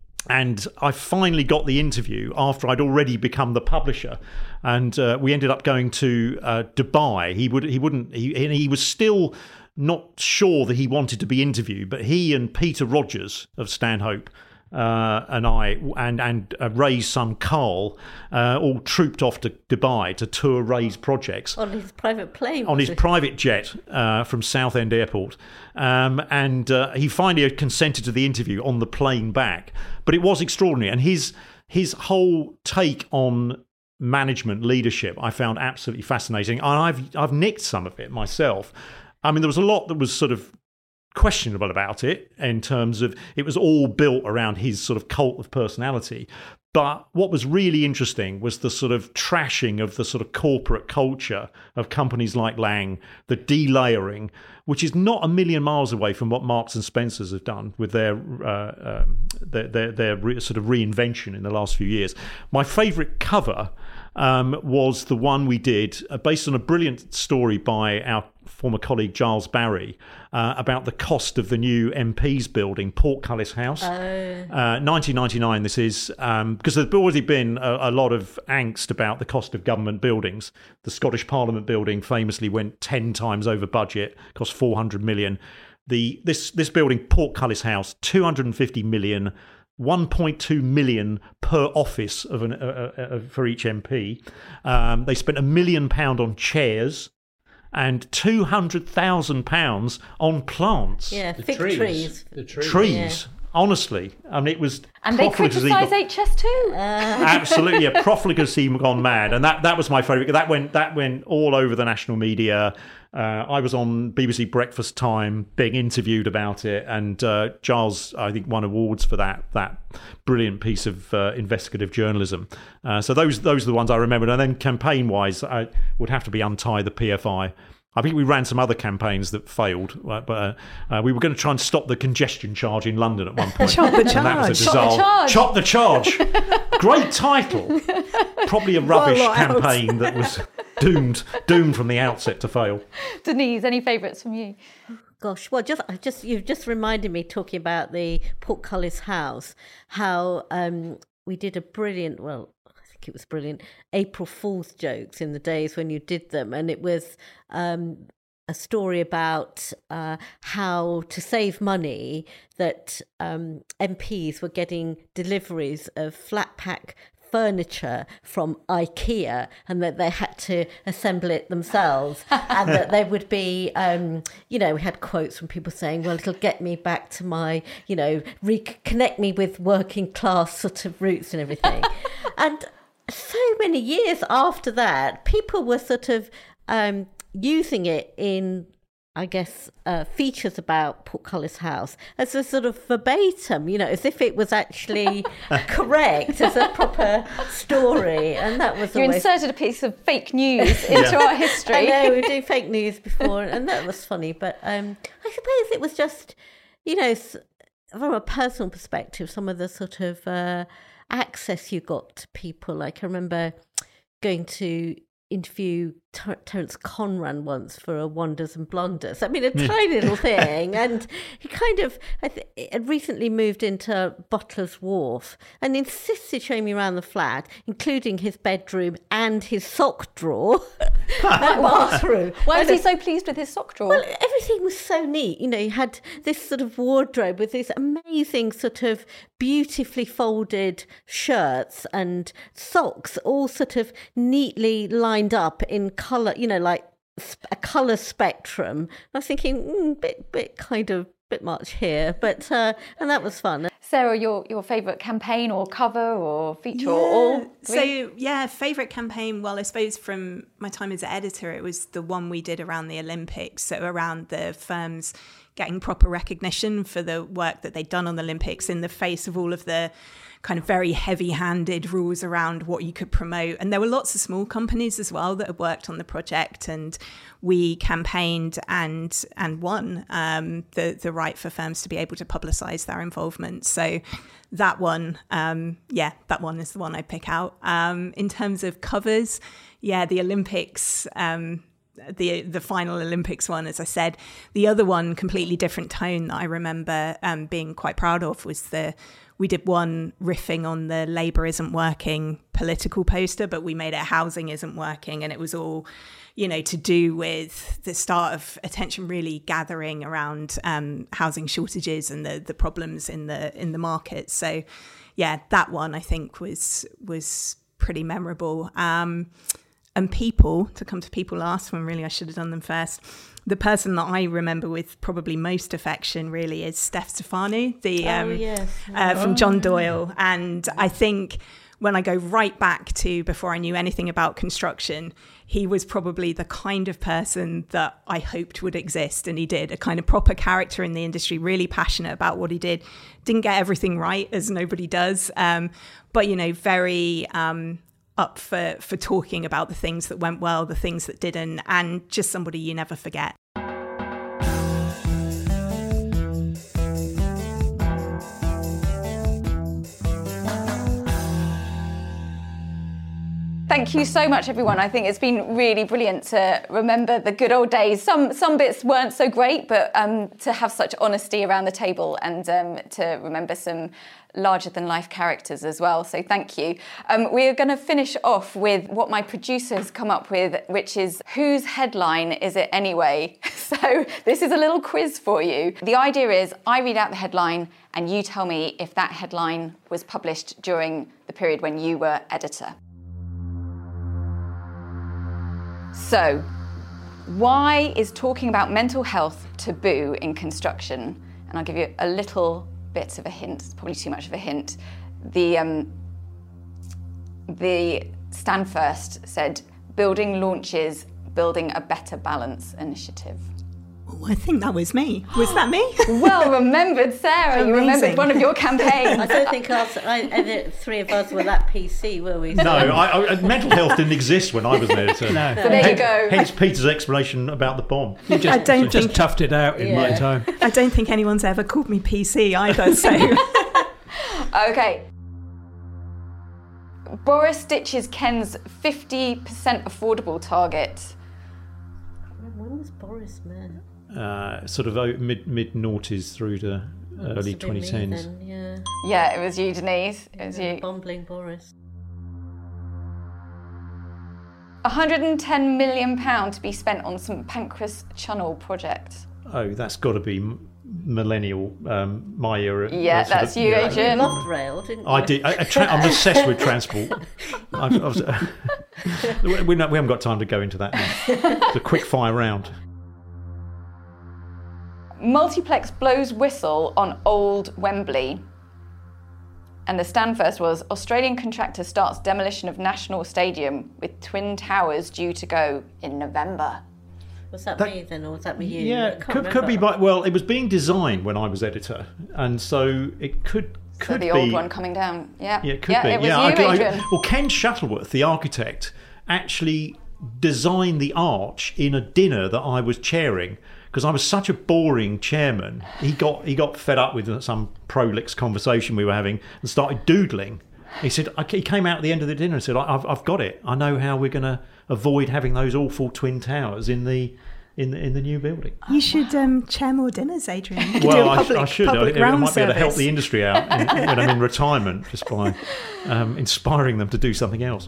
And I finally got the interview after I'd already become the publisher, and uh, we ended up going to uh, Dubai. He would, he wouldn't, he, and he was still not sure that he wanted to be interviewed, but he and Peter Rogers of Stanhope uh, and I and and uh, Ray's son Carl uh, all trooped off to Dubai to tour Ray's projects on his private plane. on his private jet uh, from Southend Airport, um, and uh, he finally had consented to the interview on the plane back. But it was extraordinary, and his his whole take on management leadership I found absolutely fascinating, and I've I've nicked some of it myself. I mean, there was a lot that was sort of questionable about it in terms of it was all built around his sort of cult of personality. But what was really interesting was the sort of trashing of the sort of corporate culture of companies like Lang, the delayering, which is not a million miles away from what Marks and Spencers have done with their uh, um, their, their, their re- sort of reinvention in the last few years. My favourite cover um, was the one we did uh, based on a brilliant story by our former colleague Giles Barry uh, about the cost of the new M P's building, Portcullis House. Oh. Uh, nineteen ninety-nine this is, um, because there's already been a, a lot of angst about the cost of government buildings. The Scottish Parliament building famously went ten times over budget, cost four hundred million. The this this building, Portcullis House, two hundred fifty million. one point two million per office of an, uh, uh, for each M P. Um, they spent a million pound on chairs and two hundred thousand pounds on plants. Yeah, The fig trees. trees. The trees. Trees. Yeah. Honestly, I mean, it was And they profligacy criticise got- H S too. Absolutely, yeah, profligacy gone mad, and that, that was my favourite. That went that went all over the national media. Uh, I was on B B C Breakfast Time being interviewed about it, and uh, Giles, I think, won awards for that that brilliant piece of uh, investigative journalism. Uh, so those those are the ones I remembered. And then campaign wise, I would have to be Untie the P F I. I think we ran some other campaigns that failed, but uh, uh, we were going to try and stop the congestion charge in London at one point. Chop the And that was a charge. Chop the disaster. charge. Chop the charge. Great title. Probably a rubbish Well, what else? campaign that was doomed doomed from the outset to fail. Denise, any favourites from you? Gosh, well, just I just you've just reminded me talking about the Portcullis House, how um, we did a brilliant, well, I think it was brilliant, April Fool's jokes in the days when you did them, and it was um, a story about uh, how to save money that um, M Ps were getting deliveries of flat pack furniture from IKEA, and that they had to assemble it themselves, and that there would be, um, you know, we had quotes from people saying, well, it'll get me back to my, you know, reconnect me with working class sort of roots and everything. And so many years after that, people were sort of um, using it in, I guess, uh, features about Portcullis House as a sort of verbatim, you know, as if it was actually correct, as a proper story. And that was You always... inserted a piece of fake news into our history. I know, we were doing fake news before, and that was funny. But um, I suppose it was just, you know, s- from a personal perspective, some of the sort of uh, access you got to people. Like I remember going to interview Ter- Terence Conran once for a Wonders and Blunders. I mean, a tiny little thing. And he kind of I th- had recently moved into Butler's Wharf and insisted showing me around the flat, including his bedroom and his sock drawer and bathroom. Why was And he so pleased with his sock drawer? well, everything was so neat. You know, you had this sort of wardrobe with these amazing sort of beautifully folded shirts and socks, all sort of neatly lined up in colour, you know, like sp- a colour spectrum. I was thinking, mm, bit, bit kind of, bit much here, but, uh, and that was fun. Sarah, your, your favourite campaign or cover or feature or all? three? So, yeah, favourite campaign, well, I suppose from my time as editor, it was the one we did around the Olympics, so around the firms getting proper recognition for the work that they'd done on the Olympics in the face of all of the kind of very heavy-handed rules around what you could promote. And there were lots of small companies as well that had worked on the project, and we campaigned and and won um, the, the right for firms to be able to publicise their involvement. So that one, um, yeah, that one is the one I pick out. Um, in terms of covers, yeah, the Olympics... Um, the the final Olympics one, as I said. The other one, completely different tone that I remember um, being quite proud of, was the we did one riffing on the Labour isn't working political poster, but we made it housing isn't working, and it was all, you know, to do with the start of attention really gathering around um, housing shortages and the the problems in the in the market. So yeah, that one I think was was pretty memorable. Um, And people, to come to people last, when really I should have done them first. The person that I remember with probably most affection really is Steph Stefano, the Oh, um, yes. uh, from John Doyle. And I think when I go right back to before I knew anything about construction, he was probably the kind of person that I hoped would exist, and he did. A kind of proper character in the industry, really passionate about what he did. Didn't get everything right, as nobody does, um, but, you know, very... Um, up for, for talking about the things that went well, the things that didn't, and just somebody you never forget. Thank you so much, everyone. I think it's been really brilliant to remember the good old days. Some some bits weren't so great, but um, to have such honesty around the table and um, to remember some larger-than-life characters as well. So thank you. Um, we're going to finish off with what my producers come up with, which is whose headline is it anyway? So this is a little quiz for you. The idea is I read out the headline and you tell me if that headline was published during the period when you were editor. So, why is talking about mental health taboo in construction? And I'll give you a little bit of a hint. It's probably too much of a hint. The um, the Stand First said, building launches, building a better balance initiative. Oh, I think that was me. Was that me? Well remembered, Sarah. You remembered Amazing. one of your campaigns. I don't think us, I, I, the three of us were that P C, were we? No, I, I, mental health didn't exist when I was an editor. No. So there you go. Hence Peter's explanation about the bomb. You just, I don't you just think- toughed it out in my Yeah. time. I don't think anyone's ever called me P C either, so... Okay. Boris ditches Ken's fifty percent affordable target. When was Boris mayor? Uh, sort of o- mid mid noughties through to Must early have been twenty me tens. then, Yeah. Yeah, it was you, Denise. It was Yeah, you. Bumbling Boris. one hundred ten million pounds to be spent on St Pancras Channel project. Oh, that's got to be m- millennial, um, my era. Yeah, uh, sort that's of- you, yeah. Adrian. You loved rail, didn't you? I did. I, I tra- I'm obsessed with transport. I, I was, we, we, not, we haven't got time to go into that now. It's a quick fire round. Multiplex blows whistle on Old Wembley. And the stand first was Australian contractor starts demolition of National Stadium with Twin Towers due to go in November. Was that, That- me then, or was that me you? I Yeah, can't could, could be. remember. By, well, it was being designed when I was editor, and so it could So could the be. old one coming down. Yeah, Yeah, it could yeah, be. it was yeah, you, I, I, Adrian. well, Ken Shuttleworth, the architect, actually designed the arch in a dinner that I was chairing because I was such a boring chairman. He got he got fed up with some prolix conversation we were having and started doodling. He said I, he came out at the end of the dinner and said, "I've I've got it. I know how we're going to avoid having those awful twin towers in the." In the, in the new building. You should um, chair more dinners, Adrian. You could Well, do a I, public, I should. I, public I round might be able to help service. the industry out in, when I'm in retirement just by um, inspiring them to do something else.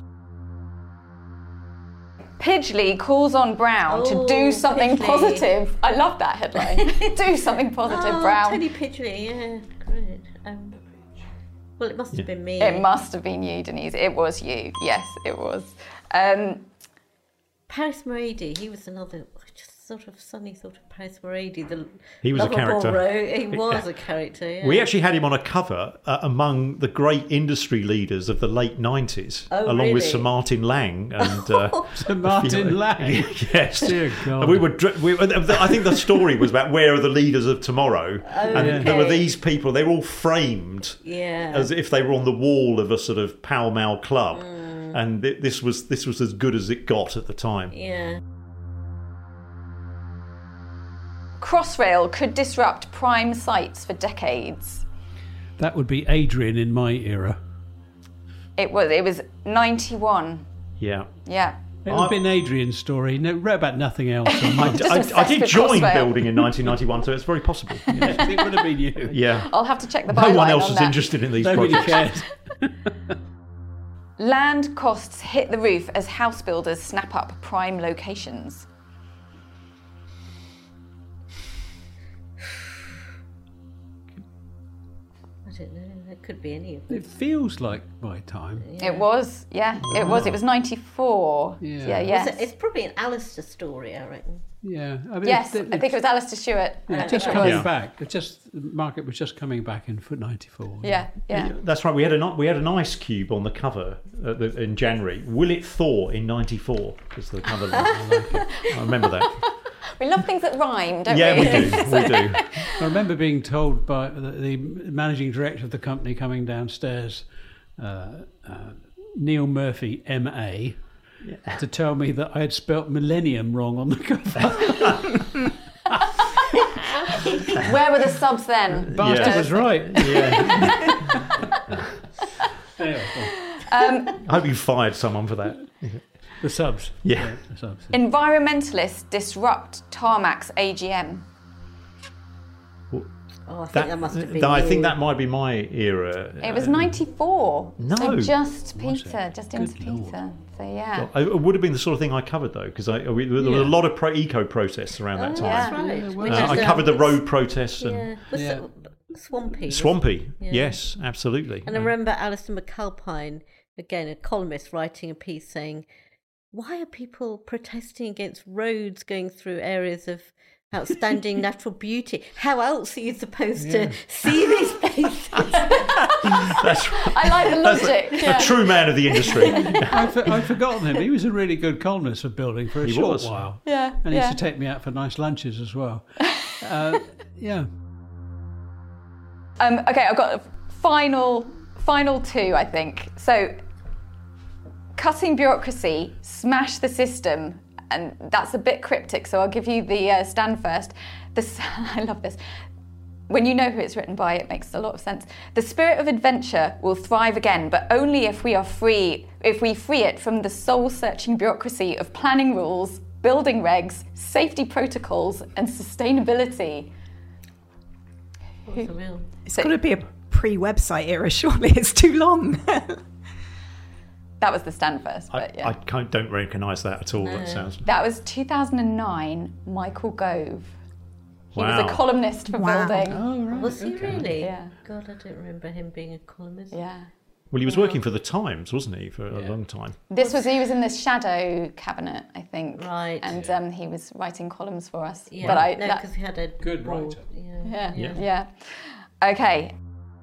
Pidgley calls on Brown to Oh, do something Pidgley. positive. I love that headline. Do something positive, Oh, Brown. Tony Pidgley, yeah, great. Um, well, it must have been me. It must have been you, Denise. It was you. Yes, it was. Um, Paris Moradi, he was another just sort of sunny sort of Paris Moradi. The He was a lovable character. Ro- he was Yeah. a character. Yeah. We actually had him on a cover uh, among the great industry leaders of the late nineties, Oh, along with really? Sir Martin Lang and uh, Sir Martin Lang. yes, Dear God. And we were. dr- We, I think the story was about where are the leaders of tomorrow, and yeah. there were Okay. these people. They were all framed Yeah. as if they were on the wall of a sort of Pall Mall club, and th- this was this was as good as it got at the time. yeah. Crossrail could disrupt prime sites for decades. That would be Adrian in my era. It was. It was ninety-one. Yeah. Yeah. It would have been Adrian's story. No, read about nothing else. I, Just I, I obsessed did with join Crossrail. building in nineteen ninety-one, so it's very possible. Yes, it would have been you. Yeah. I'll have to check the No byline one else on was that. interested in these Nobody projects. cared. Land costs hit the roof as house builders snap up prime locations. I don't know. That could be any of them. It feels like my time. It was. Yeah. It was. It was ninety-four. Yeah. Yeah. Was Yes. it- It's probably an Alistair story, I reckon. Yeah. I mean, Yes. it, I think it was Alistair Stewart. It's I just think it coming was. back. It just the market was just coming back in for ninety-four. Yeah. Yeah. That's right. We had a we had an ice cube on the cover at the, in January. Will it thaw in ninety-four? Because the cover. I remember that. We love things that rhyme, don't Yeah, we? we do. We do. I remember being told by the, the managing director of the company coming downstairs, uh, uh, Neil Murphy, M A, to tell me that I had spelt millennium wrong on the cover. Where were the subs then? Bastard Yeah. was right. Yeah. Anyway, Um, I hope you fired someone for that. The subs. Yeah. the subs. environmentalists disrupt Tarmac's A G M. Oh, I think That, that, must have been that- I you. think that might be my era. It was ninety-four. No. So just Was Peter, it? just Good into Lord. Peter. So yeah. Uh, It would have been the sort of thing I covered though, because I we, there were Yeah. a lot of pro, eco protests around that Oh, time. that's Yeah. right. Yeah, Which Uh, is, I um, covered the road protests and Yeah, was Yeah. it Swampy. was- Swampy. Yeah. Yes, absolutely. And I remember Alistair McAlpine, again a columnist, writing a piece saying, "Why are people protesting against roads going through areas of outstanding natural beauty? How else are you supposed Yeah. to see these places?" That's I like the logic. yeah. a true man of the industry. I'd, for, I'd forgotten him. He was a really good columnist for building for a He short was. while. Yeah, And he yeah. used to take me out for nice lunches as well. Uh, yeah. Um, okay, I've got a final, final two, I think. So, cutting bureaucracy, smash the system, and that's a bit cryptic. So I'll give you the uh, stand first. This, I love this. When you know who it's written by, it makes a lot of sense. The spirit of adventure will thrive again, but only if we are free, if we free it from the soul-searching bureaucracy of planning rules, building regs, safety protocols, and sustainability. What's the real? It's So- got to be a pre-website era, surely. It's too long. That was the stand first, I, but yeah. I can't, don't recognise that at all. That sounds. That was two thousand nine, Michael Gove. He was Wow. a columnist for Wow. building. Oh, right. Was he okay. really? Yeah. God, I don't remember him being a columnist. Yeah. Well, he was working for the Times, wasn't he, for a Yeah. long time? This was, he was in the shadow cabinet, I think. Right. And um, he was writing columns for us. Yeah, But I, no, that- because he had a Good broad- writer. Yeah. yeah, Yeah. yeah. Okay.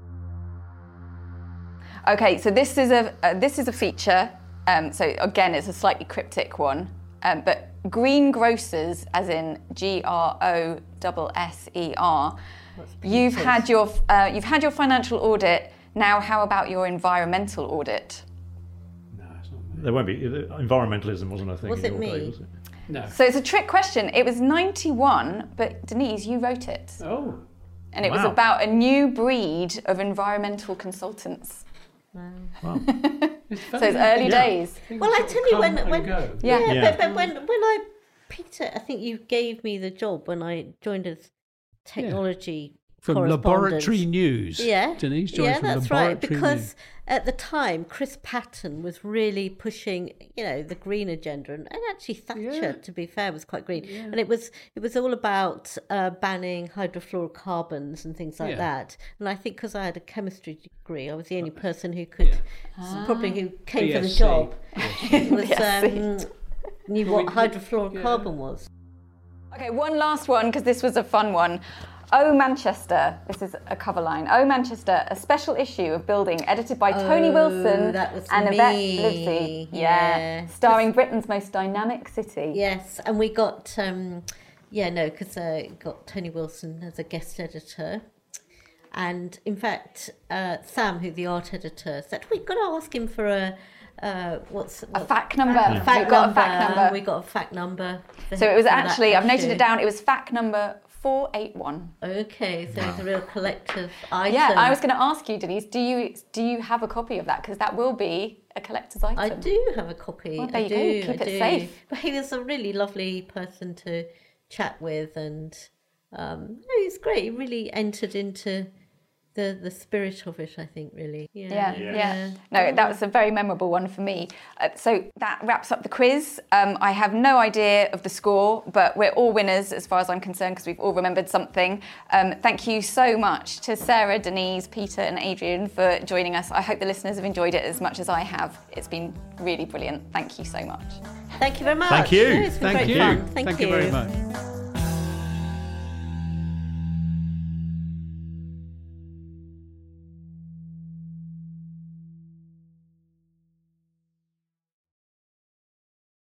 Okay, so this is a, uh, this is a feature. Um, so again, it's a slightly cryptic one. Um, but greengrocers, as in G R O S S E R, you've Peters. had your uh, you've had your financial audit. Now, how about your environmental audit? No, it's not me. There won't be. Environmentalism wasn't a thing. Was in it your day, me? was it? No. So it's a trick question. It was ninety-one, but Denise, you wrote it. Oh. And it was Wow. about a new breed of environmental consultants. Wow. Wow. So it's early Yeah. days. Things Well, I sort of tell you, come when- and when- go. Yeah. Yeah, Yeah. But, but when when I Peter, I think you gave me the job when I joined as technology From correspondent. Laboratory News. Yeah, Denise joined yeah, from that's right. Laboratory Because News. at the time, Chris Patton was really pushing, you know, the green agenda, and, and actually Thatcher, Yeah. to be fair, was quite green. And it was it was all about uh, banning hydrofluorocarbons and things like Yeah. that. And I think because I had a chemistry degree, I was the only person who could, probably who came for the B S C. job, was B S C. um, knew what hydrofluorocarbon was. Okay, one last one, because this was a fun one. Oh, Manchester. This is a cover line. Oh, Manchester, a special issue of Building, edited by Tony Oh, Wilson that was and Yvette me. Livesey. Yeah. Yeah. Starring Britain's most dynamic city. Yes, and we got, um, yeah, no, because uh, got Tony Wilson as a guest editor. And in fact, uh, Sam, who's the art editor, said, we've got to ask him for a, uh, what's, A what, fact number. fact We've got number. a fact number. We got a fact number. for- So it was for that actually, I've noted issue. it down, it was fact number four eight one. Okay, so it's a real collective item. Yeah, I was going to ask you, Denise, do you do you have a copy of that? Because that will be a collector's item. I do have a copy. Well, there I you do. go. Keep I it do. safe. But he was a really lovely person to chat with, and um, no, he's great. He really entered into the the spirit of it. I think really. Yeah. Yeah, yeah. No, that was a very memorable one for me. Uh, so that wraps up the quiz. Um, I have no idea of the score, but we're all winners as far as I'm concerned because we've all remembered something. Um, thank you so much to Sarah, Denise, Peter and Adrian for joining us. I hope the listeners have enjoyed it as much as I have. It's been really brilliant. Thank you so much. Thank you very much. Thank you. No, it's been Thank great you. fun. Thank, Thank you very much.